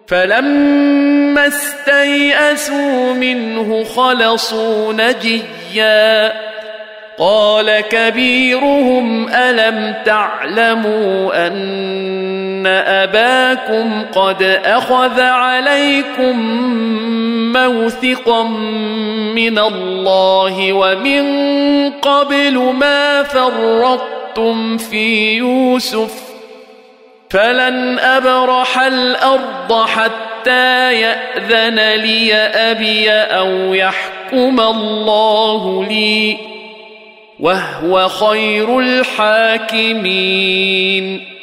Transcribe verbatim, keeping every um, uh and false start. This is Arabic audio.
فلما استيئسوا منه خلصوا نجيا قال كبيرهم ألم تعلموا أن أباكم قد أخذ عليكم موثقا من الله ومن قبل ما فرطتم في يوسف فلن أبرح الأرض حتى يأذن لي أبي أو يحكم الله لي وهو خير الحاكمين